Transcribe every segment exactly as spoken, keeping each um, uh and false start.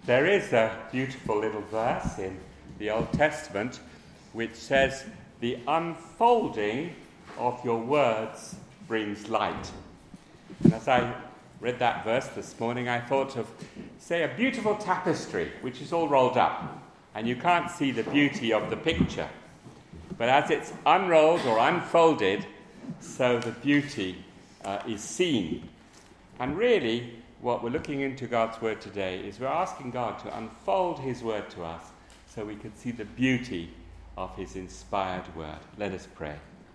There is a beautiful little verse in the Old Testament which says, "The unfolding of your words brings light." And as I read that verse this morning, I thought of, say, a beautiful tapestry which is all rolled up, and you can't see the beauty of the picture. But as it's unrolled or unfolded, so the beauty uh, is seen. And really, what we're looking into God's Word today is we're asking God to unfold His Word to us so we can see the beauty of His inspired Word. Let us pray.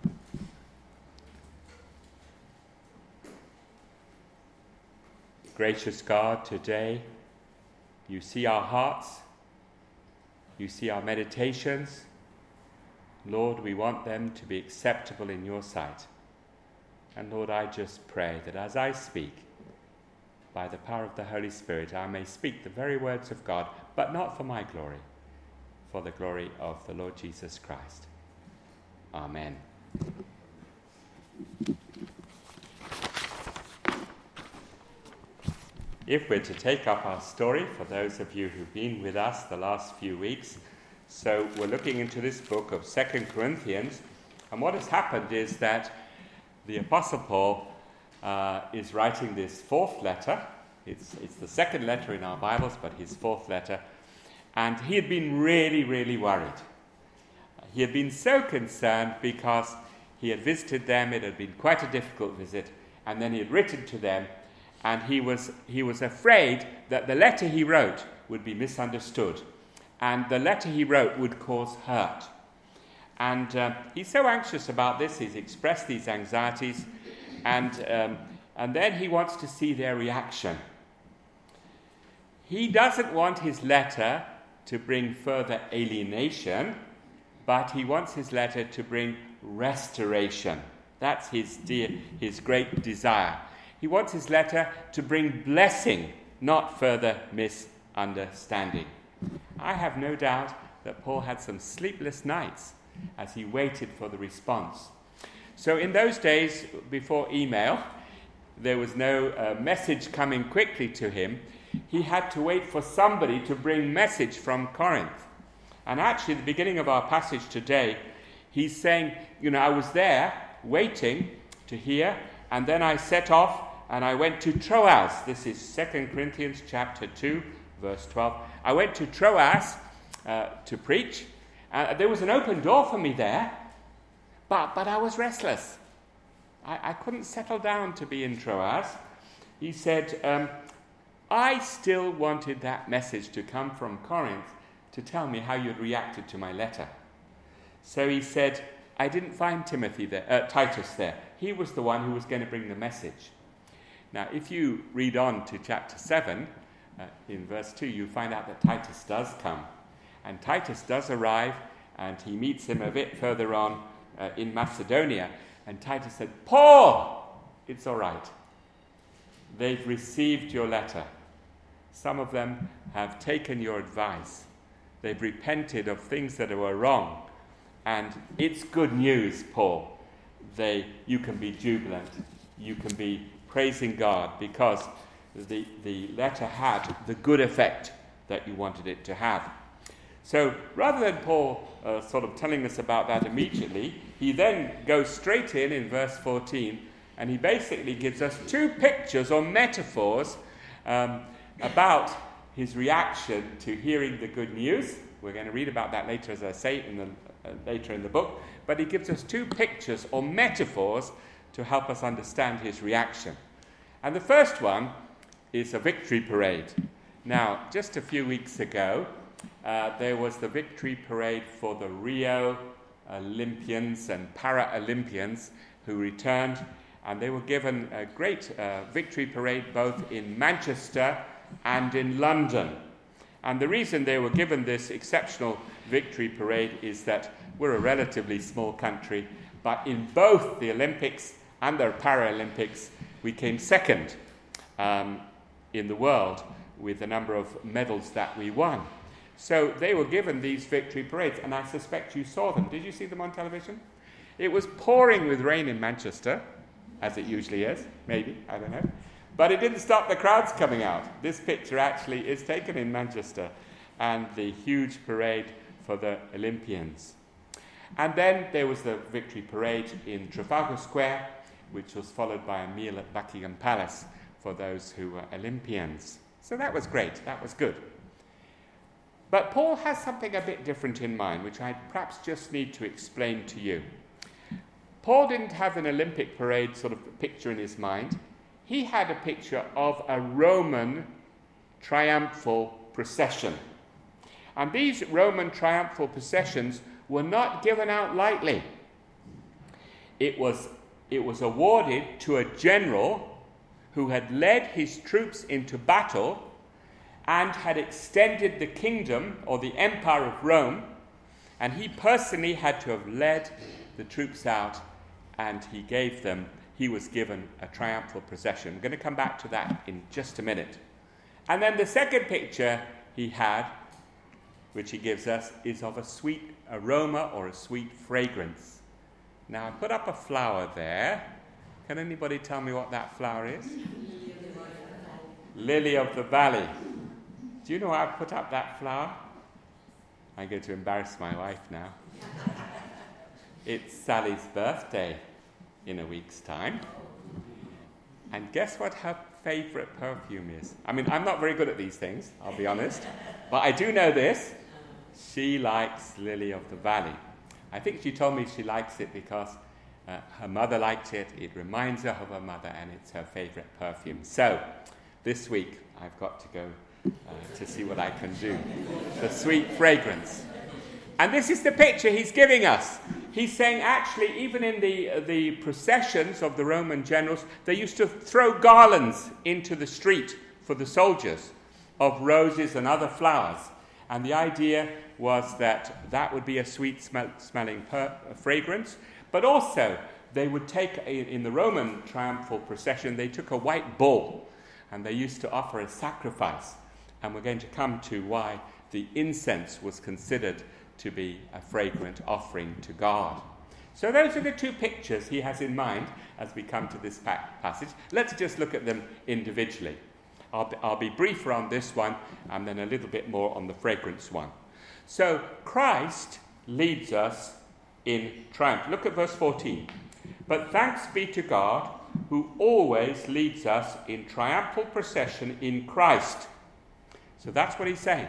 Gracious God, today you see our hearts, you see our meditations. Lord, we want them to be acceptable in your sight. And Lord, I just pray that as I speak, by the power of the Holy Spirit, I may speak the very words of God, but not for my glory, for the glory of the Lord Jesus Christ. Amen. If we're to take up our story, for those of you who've been with us the last few weeks, so we're looking into this book of Second Corinthians, and what has happened is that the Apostle Paul uh, is writing this fourth letter. It's, it's the second letter in our Bibles, but his fourth letter, and he had been really, really worried. He had been so concerned because he had visited them. It had been quite a difficult visit, and then he had written to them, and he was he was afraid that the letter he wrote would be misunderstood, and the letter he wrote would cause hurt. And uh, he's so anxious about this. He's expressed these anxieties, and um, and then he wants to see their reaction. He doesn't want his letter to bring further alienation, but he wants his letter to bring restoration. That's his dear, his great desire. He wants his letter to bring blessing, not further misunderstanding. I have no doubt that Paul had some sleepless nights as he waited for the response. So in those days, before email, there was no uh, message coming quickly to him. He had to wait for somebody to bring message from Corinth. And actually, at the beginning of our passage today, he's saying, you know, I was there waiting to hear, and then I set off and I went to Troas. This is Second Corinthians chapter two, verse twelve. I went to Troas uh, to preach. Uh, there was an open door for me there, but, but I was restless. I, I couldn't settle down to be in Troas. He said, um, I still wanted that message to come from Corinth to tell me how you'd reacted to my letter. So he said, I didn't find Timothy there, uh, Titus there. He was the one who was going to bring the message. Now, if you read on to chapter seven, uh, in verse two, you find out that Titus does come. And Titus does arrive, and he meets him a bit further on uh, in Macedonia. And Titus said, Paul, it's all right. They've received your letter. Some of them have taken your advice. They've repented of things that were wrong. And it's good news, Paul. They, you can be jubilant. You can be praising God because the, the letter had the good effect that you wanted it to have. So rather than Paul uh, sort of telling us about that immediately, he then goes straight in in verse fourteen, and he basically gives us two pictures or metaphors um, about his reaction to hearing the good news. We're going to read about that later, as I say, in the, uh, later in the book. But he gives us two pictures or metaphors to help us understand his reaction. And the first one is a victory parade. Now, just a few weeks ago, uh, there was the victory parade for the Rio Olympians and Paralympians who returned, and they were given a great uh, victory parade both in Manchester and in London. And the reason they were given this exceptional victory parade is that we're a relatively small country, but in both the Olympics and the Paralympics, we came second um, in the world with the number of medals that we won. So they were given these victory parades, and I suspect you saw them. Did you see them on television? It was pouring with rain in Manchester, as it usually is, maybe, I don't know. But it didn't stop the crowds coming out. This picture actually is taken in Manchester, and the huge parade for the Olympians. And then there was the victory parade in Trafalgar Square, which was followed by a meal at Buckingham Palace for those who were Olympians. So that was great, that was good. But Paul has something a bit different in mind, which I perhaps just need to explain to you. Paul didn't have an Olympic parade sort of picture in his mind. He had a picture of a Roman triumphal procession. And these Roman triumphal processions were not given out lightly. It was, it was awarded to a general who had led his troops into battle and had extended the kingdom or the empire of Rome, and he personally had to have led the troops out, and he gave them, he was given a triumphal procession. I'm going to come back to that in just a minute. And then the second picture he had, which he gives us, is of a sweet aroma or a sweet fragrance. Now I put up a flower there. Can anybody tell me what that flower is? Lily of the Valley. Do you know why I put up that flower? I'm going to embarrass my wife now. It's Sally's birthday in a week's time. And guess what her favourite perfume is? I mean, I'm not very good at these things, I'll be honest. But I do know this. She likes Lily of the Valley. I think she told me she likes it because uh, her mother liked it. It reminds her of her mother, and it's her favourite perfume. So, this week, I've got to go uh, to see what I can do. The sweet fragrance. And this is the picture he's giving us. He's saying, actually, even in the, uh, the processions of the Roman generals, they used to throw garlands into the street for the soldiers of roses and other flowers. And the idea was that that would be a sweet smell, smelling per, uh, fragrance. But also, they would take, a, in the Roman triumphal procession, they took a white bull, and they used to offer a sacrifice. And we're going to come to why the incense was considered to be a fragrant offering to God. So those are the two pictures he has in mind as we come to this passage. Let's just look at them individually. I'll be, I'll be briefer on this one and then a little bit more on the fragrance one. So Christ leads us in triumph. Look at verse fourteen. But thanks be to God who always leads us in triumphal procession in Christ. So that's what he's saying.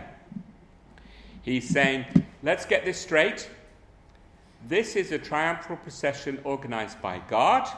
He's saying, let's get this straight. This is a triumphal procession organized by God.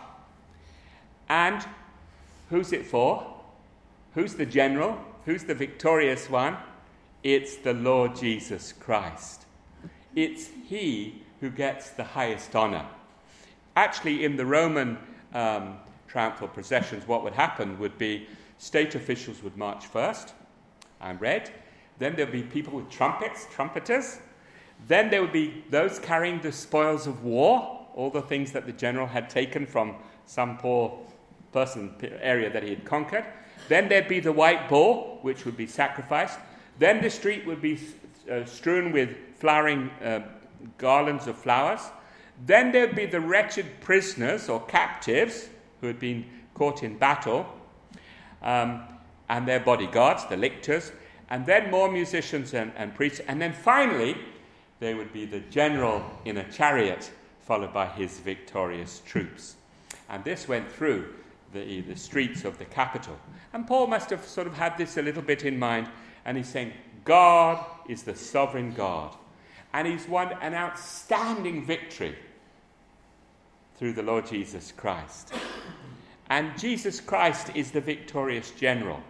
And who's it for? Who's the general? Who's the victorious one? It's the Lord Jesus Christ. It's he who gets the highest honor. Actually, in the Roman um, triumphal processions, what would happen would be state officials would march first, and read. Then there would be people with trumpets, trumpeters. Then there would be those carrying the spoils of war, all the things that the general had taken from some poor person, area that he had conquered. Then there'd be the white bull, which would be sacrificed. Then the street would be uh, strewn with flowering uh, garlands of flowers. Then there'd be the wretched prisoners or captives who had been caught in battle, um, and their bodyguards, the lictors. And then more musicians and, and priests. And then finally, there would be the general in a chariot, followed by his victorious troops. And this went through the, the streets of the capital. And Paul must have sort of had this a little bit in mind. And he's saying, God is the sovereign God. And he's won an outstanding victory through the Lord Jesus Christ. And Jesus Christ is the victorious general.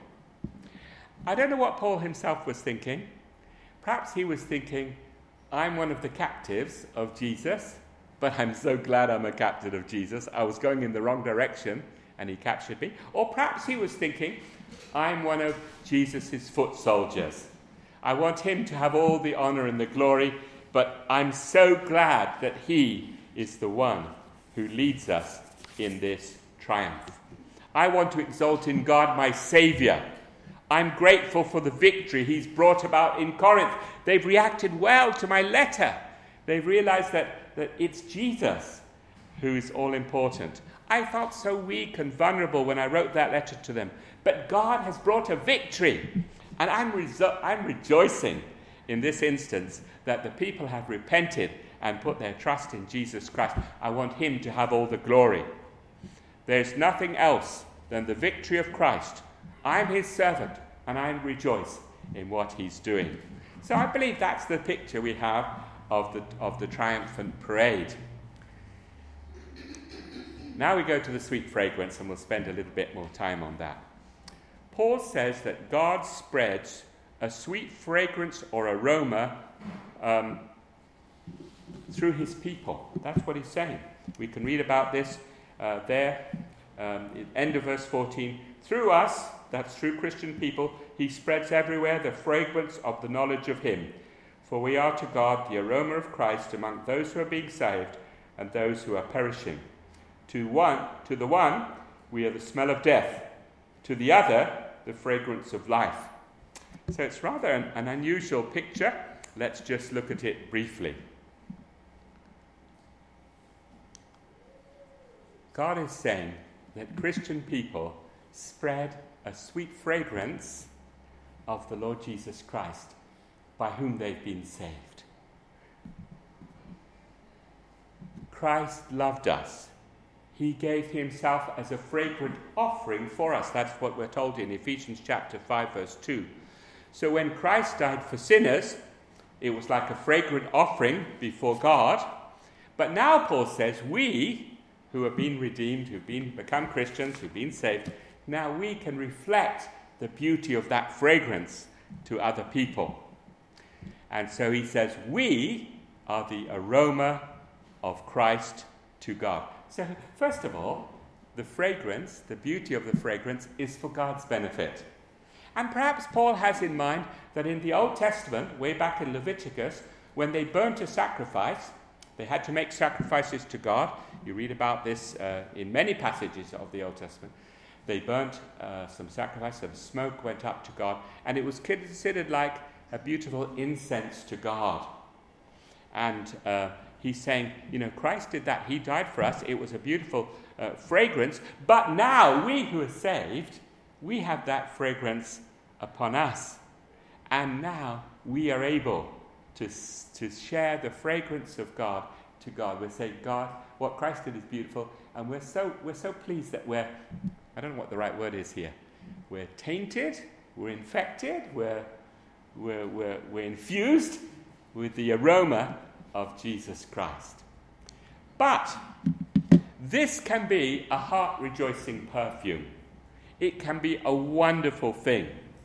I don't know what Paul himself was thinking. Perhaps he was thinking, I'm one of the captives of Jesus, but I'm so glad I'm a captive of Jesus. I was going in the wrong direction, and he captured me. Or perhaps he was thinking, I'm one of Jesus' foot soldiers. I want him to have all the honor and the glory, but I'm so glad that he is the one who leads us in this triumph. I want to exalt in God my Saviour. I'm grateful for the victory he's brought about in Corinth. They've reacted well to my letter. They've realized that, that it's Jesus who is all important. I felt so weak and vulnerable when I wrote that letter to them. But God has brought a victory. And I'm, reso- I'm rejoicing in this instance that the people have repented and put their trust in Jesus Christ. I want him to have all the glory. There's nothing else than the victory of Christ. I'm his servant, and I rejoice in what he's doing. So I believe that's the picture we have of the, of the triumphant parade. Now we go to the sweet fragrance, and we'll spend a little bit more time on that. Paul says that God spreads a sweet fragrance or aroma um, through his people. That's what he's saying. We can read about this uh, there, um, end of verse fourteen. Through us, that's through Christian people, he spreads everywhere the fragrance of the knowledge of him. For we are to God the aroma of Christ among those who are being saved and those who are perishing. To one, to the one, we are the smell of death. To the other, the fragrance of life. So it's rather an, an unusual picture. Let's just look at it briefly. God is saying that Christian people spread a sweet fragrance of the Lord Jesus Christ, by whom they've been saved. Christ loved us. He gave himself as a fragrant offering for us. That's what we're told in Ephesians chapter five, verse two. So when Christ died for sinners, it was like a fragrant offering before God. But now Paul says, we who have been redeemed, who've been become Christians, who've been saved, now we can reflect the beauty of that fragrance to other people. And so he says, we are the aroma of Christ to God. So, first of all, the fragrance, the beauty of the fragrance, is for God's benefit. And perhaps Paul has in mind that in the Old Testament, way back in Leviticus, when they burnt a sacrifice, they had to make sacrifices to God. You read about this uh, in many passages of the Old Testament. They burnt uh, some sacrifice, some smoke went up to God, and it was considered like a beautiful incense to God. And uh, he's saying, you know, Christ did that. He died for us. It was a beautiful uh, fragrance. But now, we who are saved, we have that fragrance upon us. And now we are able to, to share the fragrance of God to God. We're saying, God, what Christ did is beautiful. And we're so, we're so pleased that we're, I don't know what the right word is here. We're tainted, we're infected, we're, we're, we're, we're infused with the aroma of Jesus Christ. But this can be a heart-rejoicing perfume. It can be a wonderful thing.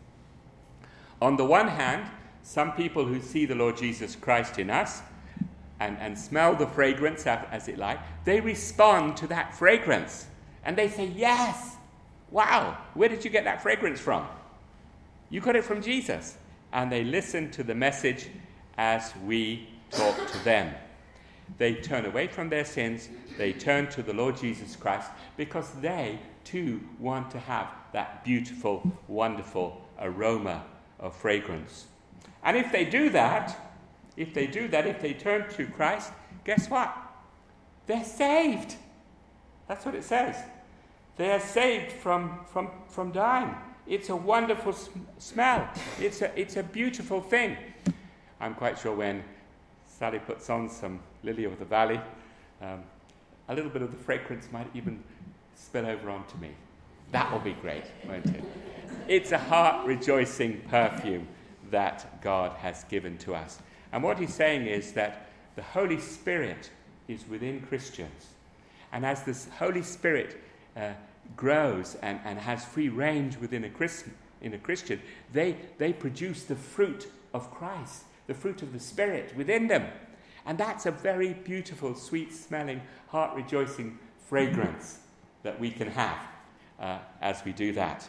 On the one hand, some people who see the Lord Jesus Christ in us and, and smell the fragrance as, as it like, they respond to that fragrance. And they say, yes, wow, where did you get that fragrance from? You got it from Jesus. And they listen to the message as we talk to them. They turn away from their sins. They turn to the Lord Jesus Christ because they too want to have that beautiful, wonderful aroma of fragrance. And if they do that, if they do that, if they turn to Christ, guess what? They're saved. That's what it says. They are saved from, from, from dying. It's a wonderful sm- smell. It's a, it's a beautiful thing. I'm quite sure when Sally puts on some Lily of the Valley, um, a little bit of the fragrance might even spill over onto me. That will be great, won't it? It's a heart-rejoicing perfume that God has given to us. And what he's saying is that the Holy Spirit is within Christians. And as this Holy Spirit uh, grows and, and has free range within a, Christ, in a Christian, they, they produce the fruit of Christ, the fruit of the Spirit within them. And that's a very beautiful, sweet-smelling, heart-rejoicing fragrance that we can have uh, as we do that.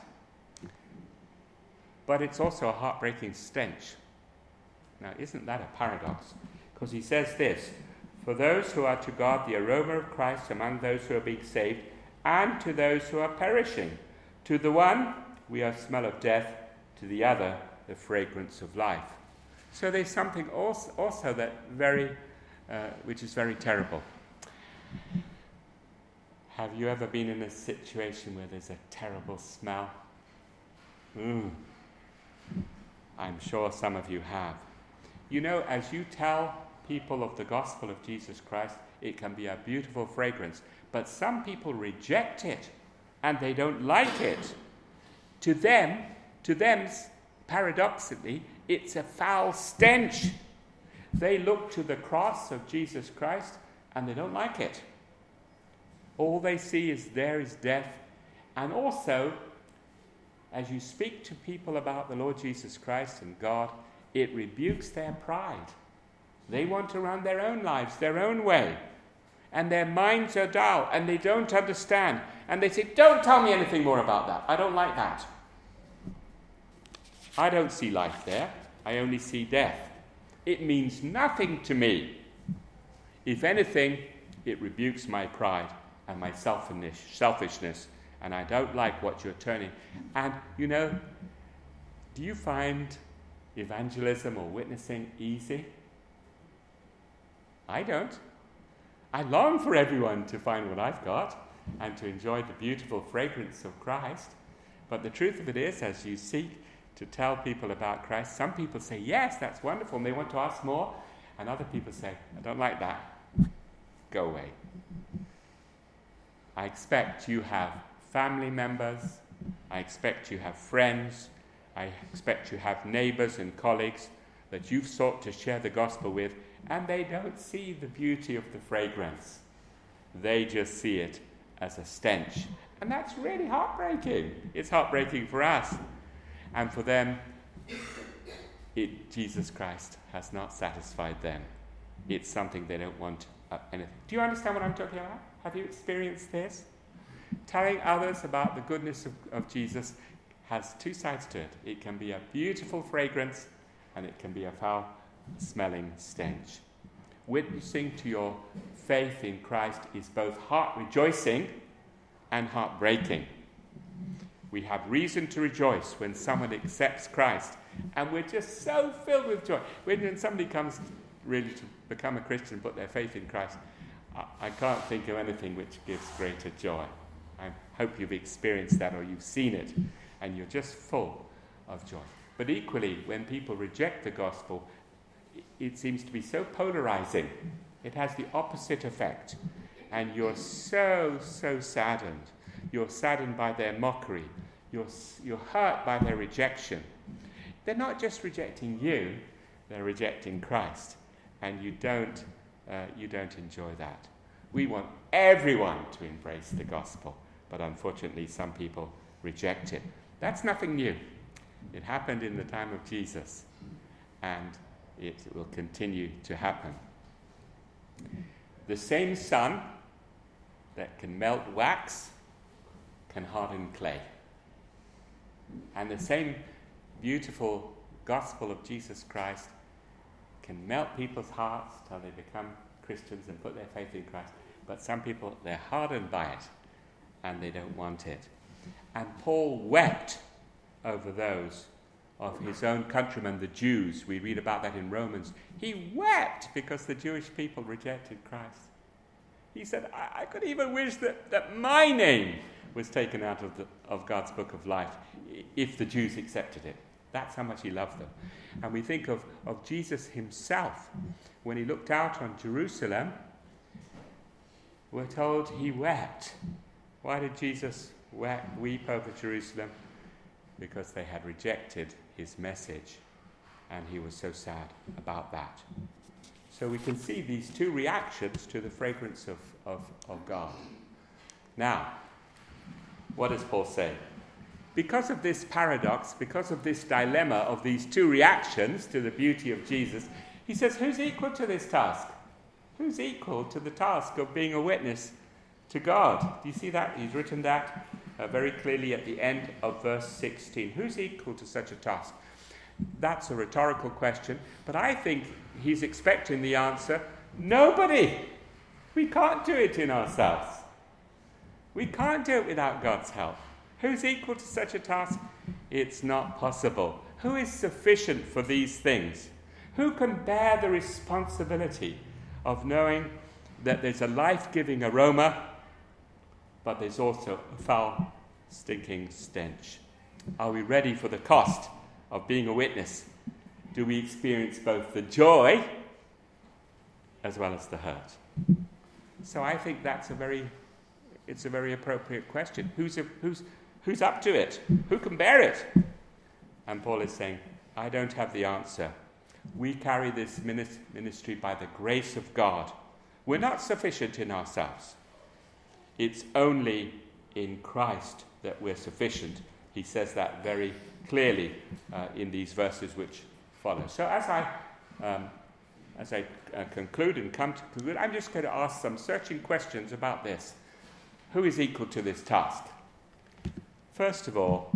But it's also a heartbreaking stench. Now, isn't that a paradox? Because he says this, for those who are to God the aroma of Christ among those who are being saved, and to those who are perishing. To the one, we are smell of death, to the other, the fragrance of life. So there's something also, also that very, uh, which is very terrible. Have you ever been in a situation where there's a terrible smell? Mm. I'm sure some of you have. You know, as you tell people of the gospel of Jesus Christ, it can be a beautiful fragrance, but some people reject it and they don't like it. To them, to them, paradoxically, it's a foul stench. They look to the cross of Jesus Christ and they don't like it. All they see is there is death. And also, as you speak to people about the Lord Jesus Christ and God, it rebukes their pride. They want to run their own lives, their own way. And their minds are dull and they don't understand. And they say, don't tell me anything more about that. I don't like that. I don't see life there. I only see death. It means nothing to me. If anything, it rebukes my pride and my selfishness, and I don't like what you're turning. And, you know, do you find evangelism or witnessing easy? I don't. I long for everyone to find what I've got and to enjoy the beautiful fragrance of Christ. But the truth of it is, as you seek to tell people about Christ, some people say, yes, that's wonderful, and they want to ask more, and other people say, I don't like that. Go away. I expect you have family members, I expect you have friends, I expect you have neighbors and colleagues that you've sought to share the gospel with, and they don't see the beauty of the fragrance. They just see it as a stench. And that's really heartbreaking. It's heartbreaking for us. And for them, it, Jesus Christ has not satisfied them. It's something they don't want uh, anything. Do you understand what I'm talking about? Have you experienced this? Telling others about the goodness of, of Jesus has two sides to it. It can be a beautiful fragrance, and it can be a foul-smelling stench. Witnessing to your faith in Christ is both heart-rejoicing and heartbreaking. We have reason to rejoice when someone accepts Christ, and we're just so filled with joy. When somebody comes really to become a Christian, put their faith in Christ, I, I can't think of anything which gives greater joy. I hope you've experienced that or you've seen it, and you're just full of joy. But equally, when people reject the gospel, it seems to be so polarizing. It has the opposite effect. And you're so, so saddened. You're saddened by their mockery. You're, you're hurt by their rejection. They're not just rejecting you, they're rejecting Christ. And you don't, uh, you don't enjoy that. We want everyone to embrace the gospel. But unfortunately, some people reject it. That's nothing new. It happened in the time of Jesus. And it will continue to happen. The same sun that can melt wax can harden clay. And the same beautiful gospel of Jesus Christ can melt people's hearts till they become Christians and put their faith in Christ. But some people, they're hardened by it and they don't want it. And Paul wept over those of his own countrymen, the Jews. We read about that in Romans. He wept because the Jewish people rejected Christ. He said, I, I could even wish that, that my name was taken out of, the, of God's book of life if the Jews accepted it. That's how much he loved them. And we think of, of Jesus himself. When he looked out on Jerusalem, we're told he wept. Why did Jesus weep, weep over Jerusalem? Because they had rejected his message, and he was so sad about that. So we can see these two reactions to the fragrance of, of, of God. Now, what does Paul say? Because of this paradox, because of this dilemma of these two reactions to the beauty of Jesus, he says, who's equal to this task? Who's equal to the task of being a witness to God? Do you see that? He's written that uh, very clearly at the end of verse sixteen. Who's equal to such a task? That's a rhetorical question, but I think he's expecting the answer, nobody. We can't do it in ourselves. We can't do it without God's help. Who's equal to such a task? It's not possible. Who is sufficient for these things? Who can bear the responsibility of knowing that there's a life-giving aroma but there's also a foul, stinking stench. Are we ready for the cost of being a witness? Do we experience both the joy as well as the hurt? So I think that's a very, it's a very appropriate question. Who's, a, who's, who's up to it? Who can bear it? And Paul is saying, I don't have the answer. We carry this ministry by the grace of God. We're not sufficient in ourselves. It's only in Christ that we're sufficient. He says that very clearly uh, in these verses which follow. So as I um, as I uh, conclude and come to conclude, I'm just going to ask some searching questions about this. Who is equal to this task? First of all,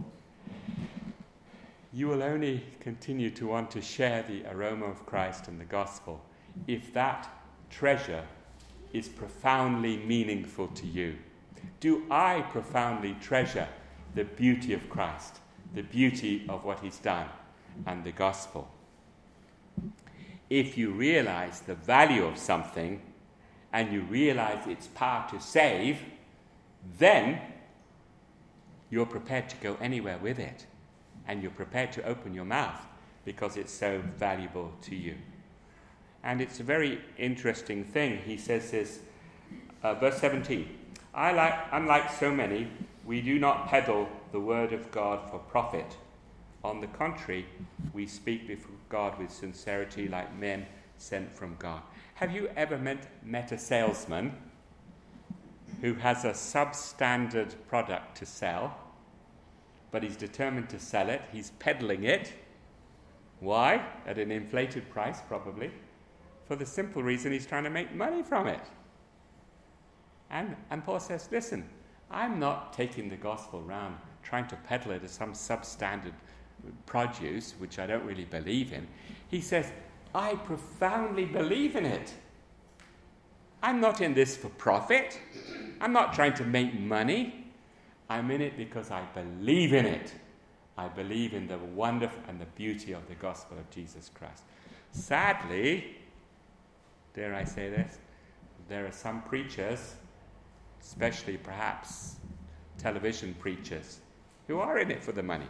you will only continue to want to share the aroma of Christ and the gospel if that treasure is profoundly meaningful to you. Do I profoundly treasure the beauty of Christ, the beauty of what he's done, and the gospel? If you realize the value of something and you realize its power to save, then you're prepared to go anywhere with it. And you're prepared to open your mouth because it's so valuable to you. And it's a very interesting thing. He says this, uh, verse seventeen, I like, unlike so many, we do not peddle the word of God for profit. On the contrary, we speak before God with sincerity like men sent from God. Have you ever met, met a salesman who has a substandard product to sell, but he's determined to sell it? He's peddling it. Why? At an inflated price, probably. For the simple reason he's trying to make money from it. And, and Paul says, listen, I'm not taking the gospel around trying to peddle it as some substandard produce, which I don't really believe in. He says, I profoundly believe in it. I'm not in this for profit. I'm not trying to make money. I'm in it because I believe in it. I believe in the wonder and the beauty of the gospel of Jesus Christ. Sadly, dare I say this, there are some preachers, especially perhaps television preachers, who are in it for the money.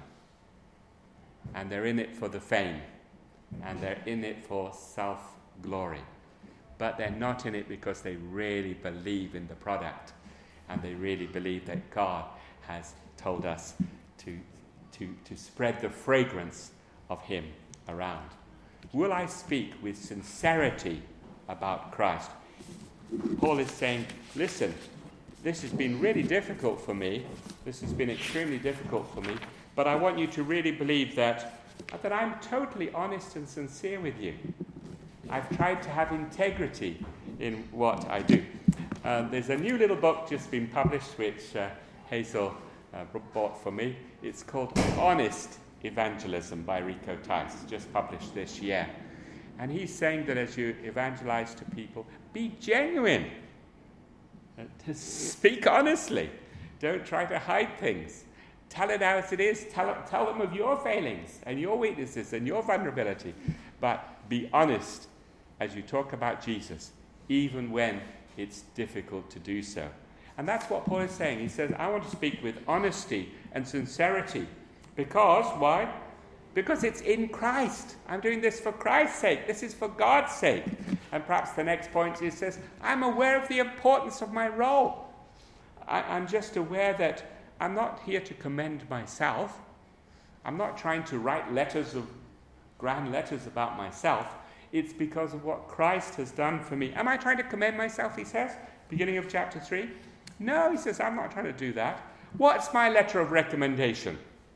And they're in it for the fame. And they're in it for self-glory. But they're not in it because they really believe in the product. And they really believe that God has told us to, to, to spread the fragrance of him around. Will I speak with sincerity about Christ? Paul is saying, listen, this has been really difficult for me. This has been extremely difficult for me. But I want you to really believe that, that I'm totally honest and sincere with you. I've tried to have integrity in what I do. Uh, there's a new little book just been published, which uh, Hazel uh, bought for me. It's called Honest Evangelism by Rico Tice, just published this year. And he's saying that as you evangelize to people, be genuine. Uh, to speak honestly. Don't try to hide things. Tell it as it is. Tell, tell them of your failings and your weaknesses and your vulnerability. But be honest as you talk about Jesus, even when it's difficult to do so. And that's what Paul is saying. He says, I want to speak with honesty and sincerity. Because, why? Because it's in Christ. I'm doing this for Christ's sake. This is for God's sake. And perhaps the next point he says, I'm aware of the importance of my role. I, I'm just aware that I'm not here to commend myself. I'm not trying to write letters of grand letters about myself. It's because of what Christ has done for me. Am I trying to commend myself, he says, beginning of chapter three? No, he says, I'm not trying to do that. What's my letter of recommendation?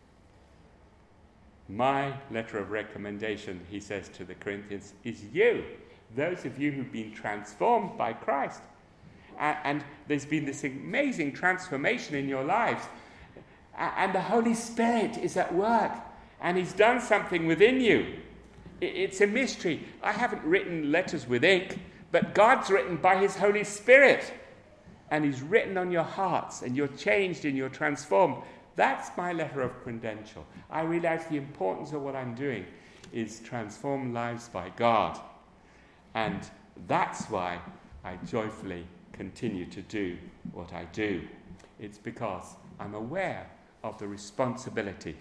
My letter of recommendation, he says to the Corinthians, is you, those of you who've been transformed by Christ. And, and there's been this amazing transformation in your lives. And the Holy Spirit is at work. And he's done something within you. It's a mystery. I haven't written letters with ink, but God's written by his Holy Spirit. And he's written on your hearts, and you're changed and you're transformed. That's my letter of credential. I realize the importance of what I'm doing is transform lives by God. And that's why I joyfully continue to do what I do. It's because I'm aware of the responsibility.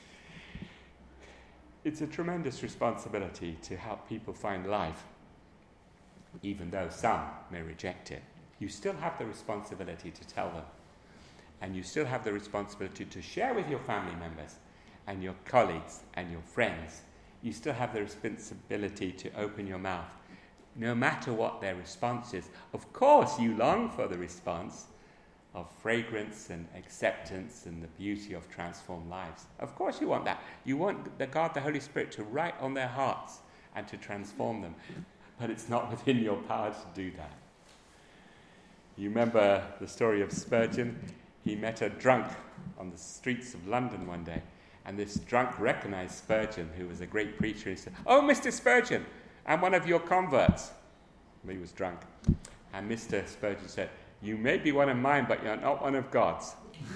It's a tremendous responsibility to help people find life, even though some may reject it. You still have the responsibility to tell them. And you still have the responsibility to share with your family members and your colleagues and your friends. You still have the responsibility to open your mouth, no matter what their response is. Of course, you long for the response of fragrance and acceptance and the beauty of transformed lives. Of course you want that. You want the God, the Holy Spirit, to write on their hearts and to transform them. But it's not within your power to do that. You remember the story of Spurgeon? He met a drunk on the streets of London one day, and this drunk recognized Spurgeon, who was a great preacher. He said, "Oh, Mister Spurgeon, I'm one of your converts." He was drunk. And Mister Spurgeon said, "You may be one of mine, but you're not one of God's."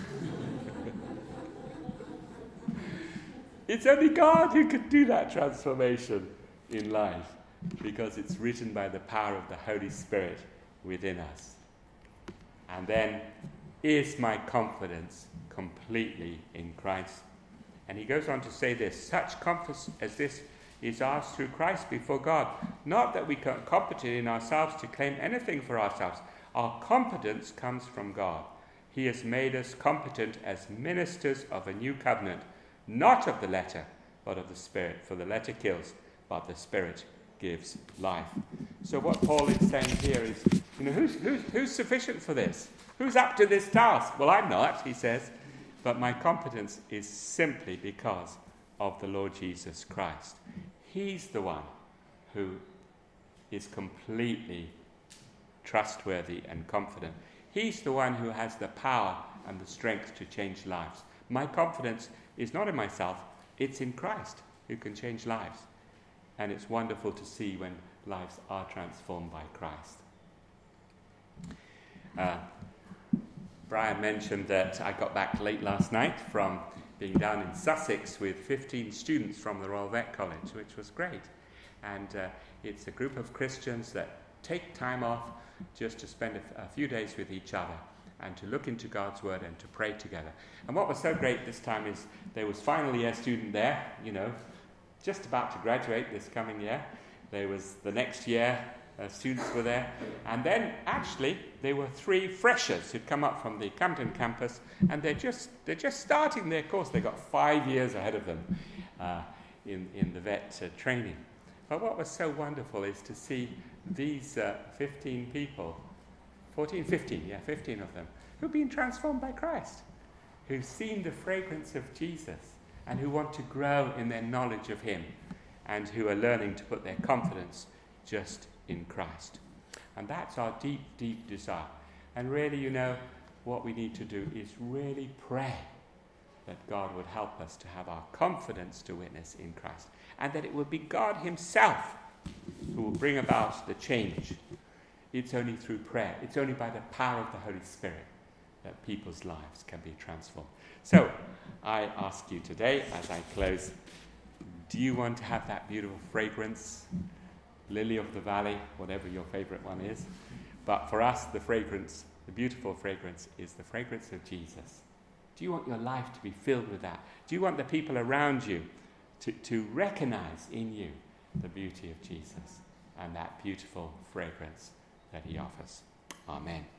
It's only God who could do that transformation in life, because it's written by the power of the Holy Spirit within us. And then, is my confidence completely in Christ? And he goes on to say this: such confidence as this is ours through Christ before God. Not that we are competent in ourselves to claim anything for ourselves. Our competence comes from God. He has made us competent as ministers of a new covenant, not of the letter, but of the Spirit. For the letter kills, but the Spirit gives life. So what Paul is saying here is, you know, who's, who's, who's sufficient for this? Who's up to this task? Well, I'm not, he says, but my competence is simply because of the Lord Jesus Christ. He's the one who is completely trustworthy and confident. He's the one who has the power and the strength to change lives. My confidence is not in myself, it's in Christ, who can change lives. And it's wonderful to see when lives are transformed by Christ. Uh, Brian mentioned that I got back late last night from being down in Sussex with fifteen students from the Royal Vet College, which was great. And uh, it's a group of Christians that take time off just to spend a, f- a few days with each other and to look into God's Word and to pray together. And what was so great this time is there was finally a student there, you know, just about to graduate this coming year. There was the next year, uh, students were there. And then actually there were three freshers who'd come up from the Camden campus, and they're just they're just starting their course. They've got five years ahead of them uh, in, in the vet uh, training. But what was so wonderful is to see these uh, fifteen people, fourteen, fifteen, yeah, fifteen of them, who've been transformed by Christ, who've seen the fragrance of Jesus, and who want to grow in their knowledge of him, and who are learning to put their confidence just in Christ. And that's our deep, deep desire. And really, you know, what we need to do is really pray that God would help us to have our confidence to witness in Christ, and that it would be God himself who will bring about the change. It's only through prayer, it's only by the power of the Holy Spirit that people's lives can be transformed. So, I ask you today, as I close, do you want to have that beautiful fragrance? Lily of the valley, whatever your favorite one is. But for us, the fragrance, the beautiful fragrance, is the fragrance of Jesus. Do you want your life to be filled with that? Do you want the people around you to, to recognize in you the beauty of Jesus and that beautiful fragrance that he offers? Amen.